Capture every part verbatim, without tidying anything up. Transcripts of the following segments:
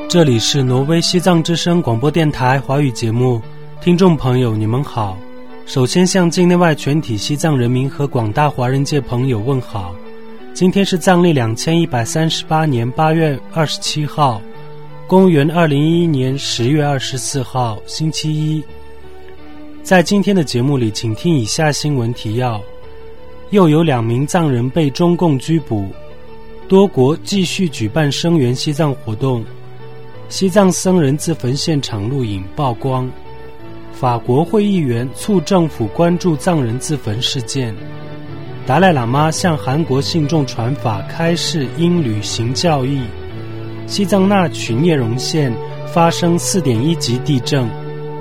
这里是挪威西藏之声广播电台华语节目，听众朋友你们好。首先向境内外全体西藏人民和广大华人界朋友问好。今天是藏历两千一百三十八年八月二十七号，公元二零一一年十月二十四号，星期一。在今天的节目里，请听以下新闻提要：又有两名藏人被中共拘捕，多国继续举办声援西藏活动，西藏僧人自焚现场录影曝光，法国会议员促政府关注藏人自焚事件，达赖喇嘛向韩国信众传法开示应履行教义，西藏那曲聂荣县发生 四点一 级地震。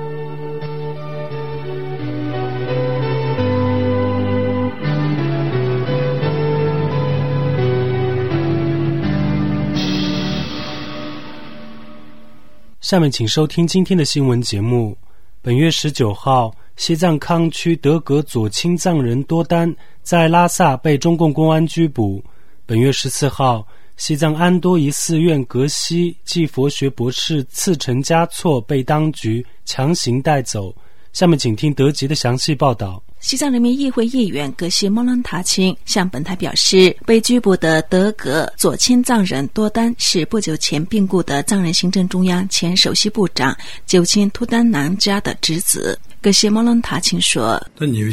下面请收听今天的新闻节目。本月十九号，西藏康区德格左青藏人多丹在拉萨被中共公安拘捕。本月十四号，西藏安多仪寺院格西即佛学博士次成嘉措被当局强行带走。下面请听德籍的详细报道。 西藏人民议会议员格西莫伦塔钦向本台表示，被拘捕的德格左青藏人多丹是不久前病故的藏人行政中央前首席部长久钦图丹南加的侄子。格西莫伦塔钦说，本月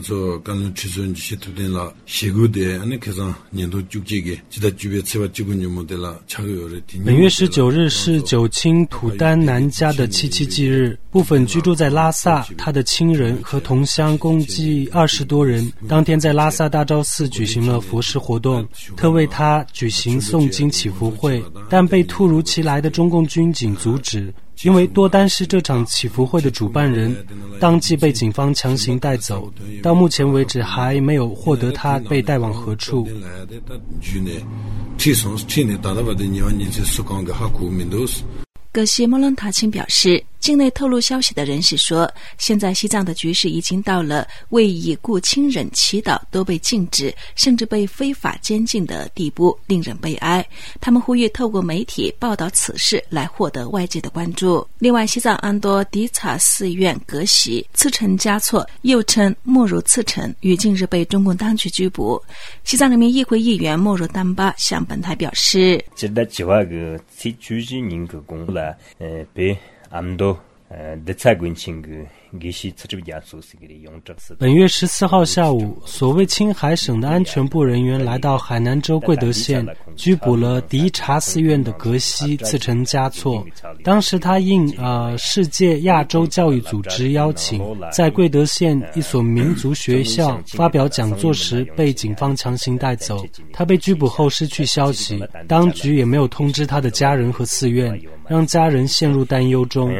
十九日是久钦图丹南加的七七忌日，部分居住在拉萨他的亲人和同乡共计二十多人当天在拉萨大昭寺举行了佛事活动，特为他举行诵经祈福会，但被突如其来的中共军警阻止。因为多丹是这场祈福会的主办人，当即被警方强行带走，到目前为止还没有获得他被带往何处。 格西莫伦塔钦表示，境内透露消息的人士说，现在西藏的局势已经到了为已故亲人祈祷都被禁止，甚至被非法监禁的地步，令人悲哀。他们呼吁透过媒体报道此事来获得外界的关注。另外，西藏安多迪察寺院格西次成嘉措又称莫如次成于近日被中共当局拘捕。西藏人民议会议员莫如丹巴向本台表示， 呃，被安多呃的蔡滚清个。 本月十四号下午，所谓青海省的安全部人员来到海南州贵德县，拘捕了迪察寺院的格西次成嘉措。当时他应呃世界亚洲教育组织邀请，在贵德县一所民族学校发表讲座时，被警方强行带走。他被拘捕后失去消息，当局也没有通知他的家人和寺院，让家人陷入担忧中。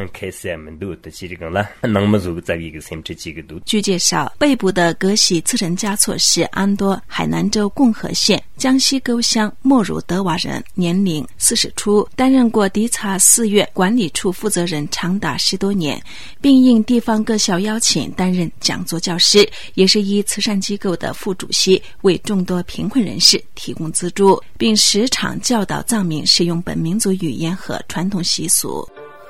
据介绍，被捕的格西次成嘉措是安多海南州共和县江西沟乡莫汝德瓦人，年龄四十出，担任过迪察寺院管理处负责人长达十多年，并应地方各校邀请担任讲座教师，也是一慈善机构的副主席，为众多贫困人士提供资助，并时常教导藏民使用本民族语言和传统习俗。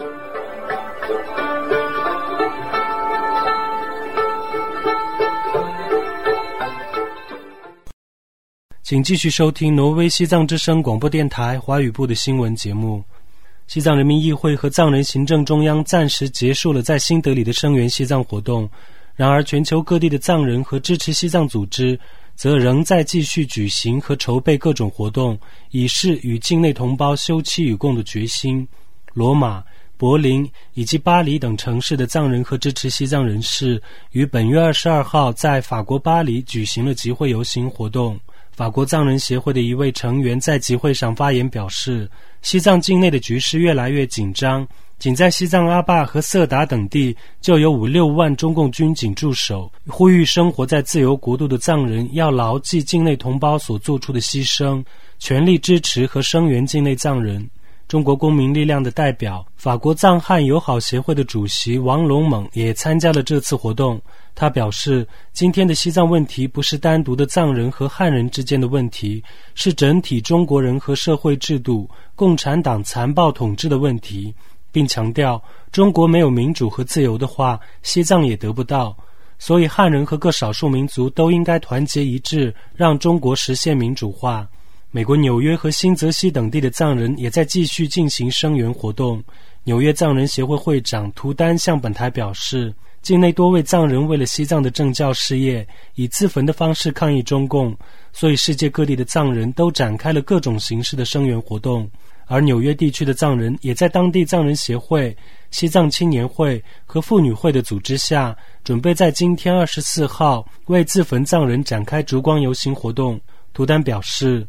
请继续收听挪威西藏之声广播电台华语部的新闻节目。西藏人民议会和藏人行政中央暂时结束了在新德里的声援西藏活动，然而全球各地的藏人和支持西藏组织则仍在继续举行和筹备各种活动，以示与境内同胞休戚与共的决心。罗马、柏林以及巴黎等城市的藏人和支持西藏人士于本月二十二号在法国巴黎举行了集会游行活动。法国藏人协会的一位成员在集会上发言表示，西藏境内的局势越来越紧张，仅在西藏阿坝和色达等地就有五六万中共军警驻守，呼吁生活在自由国度的藏人要牢记境内同胞所做出的牺牲，全力支持和声援境内藏人。中国公民力量的代表法国藏汉友好协会的主席王龙猛也参加了这次活动， 他表示，今天的西藏问题不是单独的藏人和汉人之间的问题，是整体中国人和社会制度、共产党残暴统治的问题，并强调，中国没有民主和自由的话，西藏也得不到。所以汉人和各少数民族都应该团结一致，让中国实现民主化。美国纽约和新泽西等地的藏人也在继续进行声援活动。纽约藏人协会会长图丹向本台表示，境内多位藏人为了西藏的政教事业，以自焚的方式抗议中共，所以世界各地的藏人都展开了各种形式的声援活动。而纽约地区的藏人也在当地藏人协会、西藏青年会和妇女会的组织下，准备在今天二十四号为自焚藏人展开烛光游行活动。图丹表示，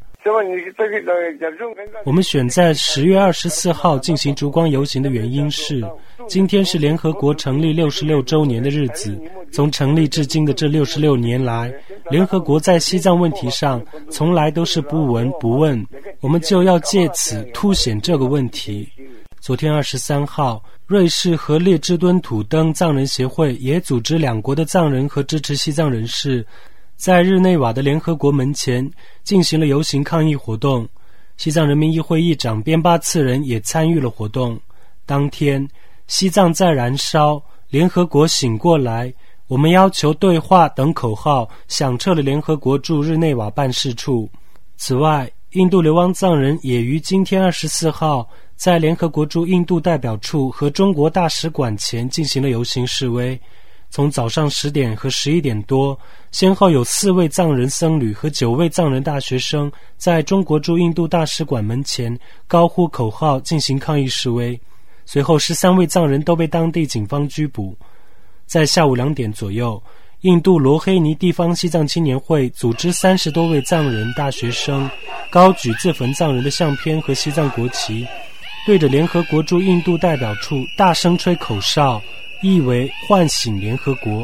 我们选在十月二十四号进行烛光游行的原因是，今天是联合国成立六十六周年的日子。从成立至今的这六十六年来，联合国在西藏问题上从来都是不闻不问，我们就要借此凸显这个问题。昨天二十三号，瑞士和列支敦土登藏人协会也组织两国的藏人和支持西藏人士，在日内瓦的联合国门前进行了游行抗议活动。西藏人民议会议长边巴次仁也参与了活动。当天，西藏在燃烧，联合国醒过来，我们要求对话等口号响彻了联合国驻日内瓦办事处。此外，印度流亡藏人也于今天二十四号在联合国驻印度代表处和中国大使馆前进行了游行示威。从早上十点和十一点多，先后有四位藏人僧侣和九位藏人大学生在中国驻印度大使馆门前高呼口号进行抗议示威。随后十三位藏人都被当地警方拘捕。在下午两点左右，印度罗黑尼地方西藏青年会组织三十多位藏人大学生高举自焚藏人的相片和西藏国旗，对着联合国驻印度代表处大声吹口哨，意为唤醒联合国。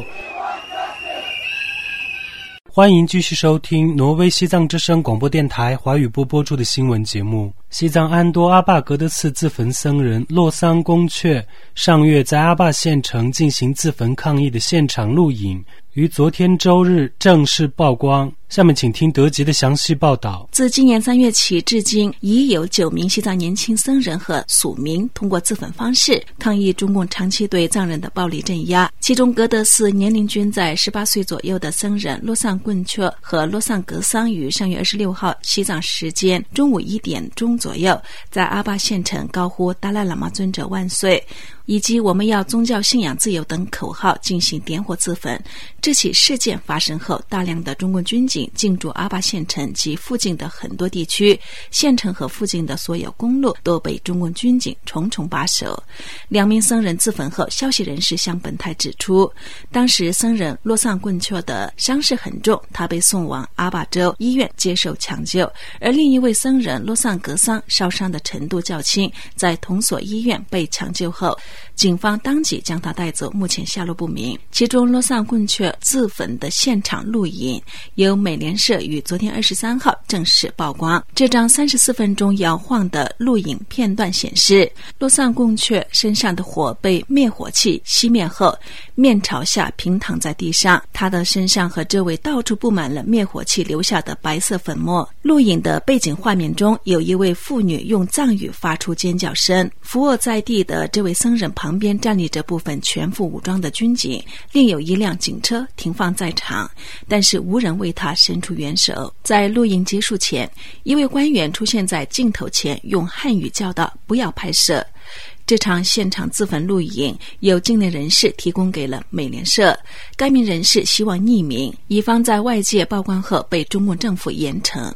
欢迎继续收听挪威西藏之声广播电台华语部播出的新闻节目。西藏安多阿坝格的次自焚僧人洛桑公雀上月在阿坝县城进行自焚抗议的现场录影，于昨天周日正式曝光。下面请听德籍的详细报道。 自今年三月起至今，已有九名西藏年轻僧人和属民通过自焚方式抗议中共长期对藏人的暴力镇压。其中格德寺年龄均在十八岁左右的僧人洛桑棍却和洛桑格桑于上月二十六号西藏时间中午一点钟左右，在阿坝县城高呼达赖喇嘛尊者万岁以及我们要宗教信仰自由等口号进行点火自焚。这起事件发生后，大量的中共军警进驻阿坝县城及附近的很多地区，县城和附近的所有公路都被中共军警重重把守。两名僧人自焚后，消息人士向本台指出，当时僧人洛桑棍却的伤势很重，他被送往阿坝州医院接受抢救，而另一位僧人洛桑格桑烧伤的程度较轻，在同所医院被抢救后，警方当即将他带走，目前下落不明。其中洛桑棍却自焚的现场录影由美联社于昨天二十三号正式曝光。这张三十四分钟摇晃的录影片段显示，洛桑棍却身上的火被灭火器熄灭后，面朝下平躺在地上，他的身上和周围到处布满了灭火器留下的白色粉末。录影的背景画面中，有一位妇女用藏语发出尖叫声。伏卧在地的这位僧人旁边站立着部分全副武装的军警，另有一辆警车停放在场，但是无人为他伸出援手。在录影结束前，一位官员出现在镜头前，用汉语叫道不要拍摄。这场现场自焚录影由境内人士提供给了美联社，该名人士希望匿名，以防在外界曝光后被中共政府严惩。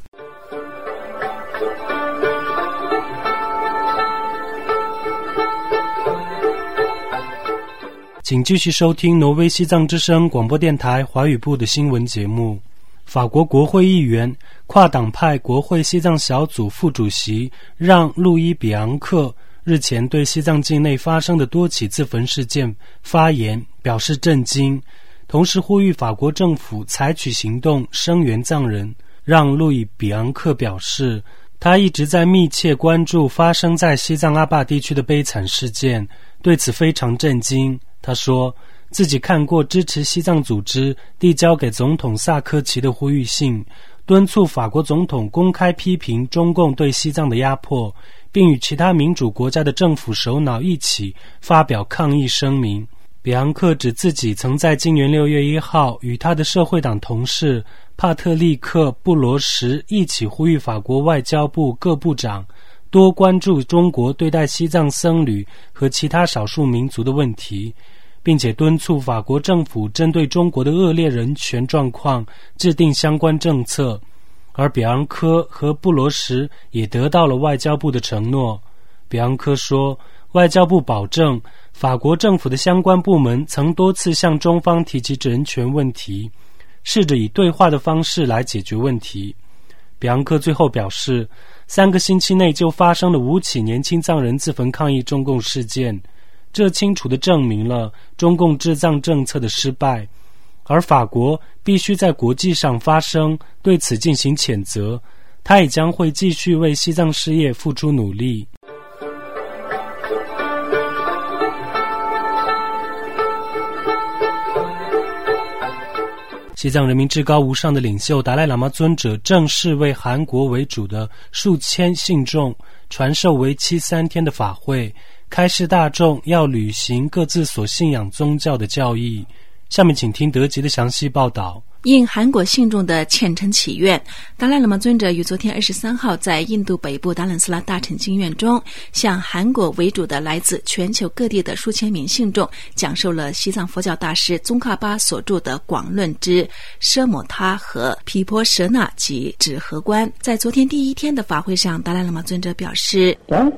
请继续收听挪威西藏之声广播电台华语部的新闻节目。法国国会议员、跨党派国会西藏小组副主席让·路易·比昂克日前对西藏境内发生的多起自焚事件发言，表示震惊，同时呼吁法国政府采取行动声援藏人。让·路易·比昂克表示，他一直在密切关注发生在西藏阿坝地区的悲惨事件，对此非常震惊。他说， 自己看过支持西藏组织递交给总统萨科齐的呼吁信，敦促法国总统公开批评中共对西藏的压迫，并与其他民主国家的政府首脑一起发表抗议声明。比昂克指自己曾在今年六月一号与他的社会党同事帕特利克·布罗什一起呼吁法国外交部各部长多关注中国对待西藏僧侣和其他少数民族的问题，并且敦促法国政府针对中国的恶劣人权状况制定相关政策。而比昂科和布罗什也得到了外交部的承诺。比昂科说，外交部保证法国政府的相关部门曾多次向中方提及人权问题，试着以对话的方式来解决问题。比昂科最后表示，三个星期内就发生了五起年轻藏人自焚抗议中共事件，这清楚地证明了中共治藏政策的失败，而法国必须在国际上发声，对此进行谴责。他也将会继续为西藏事业付出努力。西藏人民至高无上的领袖达赖喇嘛尊者正式为韩国为主的数千信众传授为期三天的法会，开示大众要履行各自所信仰宗教的教义。下面请听德籍的详细报道。 应韩国信众的虔诚祈愿，达赖喇嘛尊者于昨天二十三号在印度北部达兰斯拉大乘经院中，向韩国为主的来自全球各地的数千名信众讲授了西藏佛教大师宗喀巴所著的《广论之奢摩他和毗婆舍那及止和观》。在昨天第一天的法会上，达赖喇嘛尊者表示，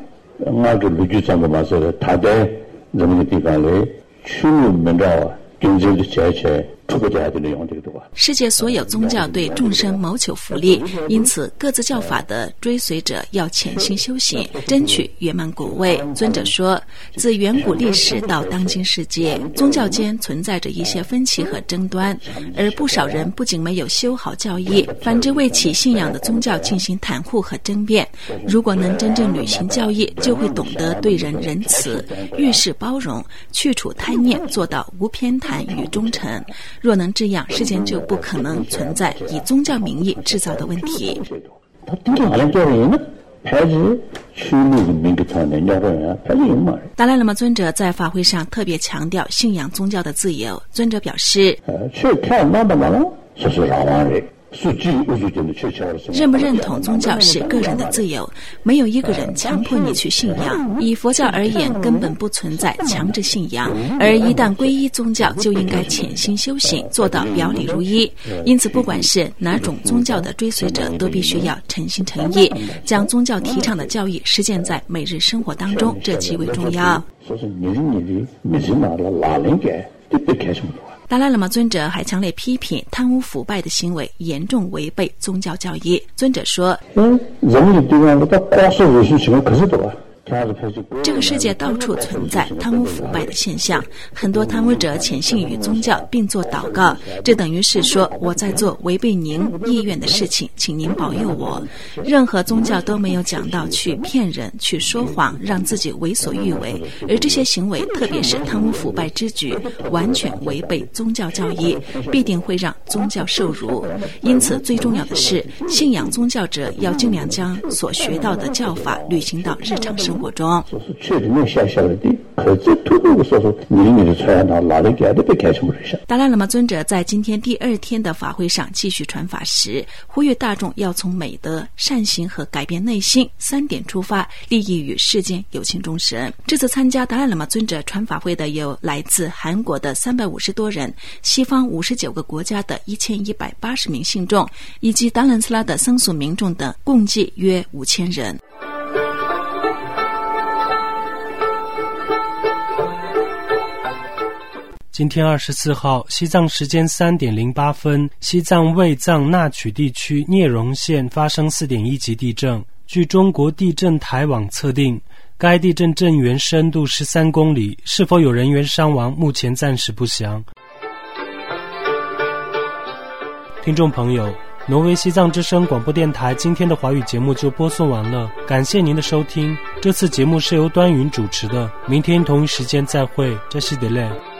世界所有宗教对众生谋求福利，因此各自教法的追随者要潜心修行，争取圆满果位。尊者说，自远古历史到当今世界，宗教间存在着一些分歧和争端，而不少人不仅没有修好教义，反之为其信仰的宗教进行袒护和争辩。如果能真正履行教义，就会懂得对人仁慈，遇事包容，去除贪念，做到无偏袒与忠诚。若能这样，世间就不可能存在以宗教名义制造的问题。达赖喇嘛尊者在法会上特别强调信仰宗教的自由。尊者表示，认不认同宗教是个人的自由，没有一个人强迫你去信仰。以佛教而言，根本不存在强制信仰，而一旦皈依宗教，就应该潜心修行，做到表里如一。因此，不管是哪种宗教的追随者，都必须要诚心诚意，将宗教提倡的教义实践在每日生活当中，这极为重要。达赖喇嘛尊者还强烈批评贪污腐败的行为严重违背宗教教义。尊者说，这个世界到处存在贪污腐败的现象，很多贪污者潜信于宗教并做祷告，这等于是说，我在做违背您意愿的事情，请您保佑我。任何宗教都没有讲到去骗人，去说谎，让自己为所欲为，而这些行为，特别是贪污腐败之举，完全违背宗教教义，必定会让宗教受辱。因此最重要的是，信仰宗教者要尽量将所学到的教法履行到日常生活中。达赖喇嘛尊者在今天第二天的法会上继续传法时，呼吁大众要从美德、善行和改变内心三点出发，利益与世间有情众生。这次参加达赖喇嘛尊者传法会的有来自韩国的三百五十多人，西方五十九个国家的一千一百八十名信众，以及达兰斯拉的僧俗民众等，共计约五千人。 今天二十四号，西藏时间三点零八分，西藏卫藏那曲地区聂荣县发生四点一级地震。据中国地震台网测定，该地震震源深度十三公里，是否有人员伤亡，目前暂时不详。听众朋友，挪威西藏之声广播电台今天的华语节目就播送完了，感谢您的收听。这次节目是由端云主持的，明天同一时间再会，这是德勒。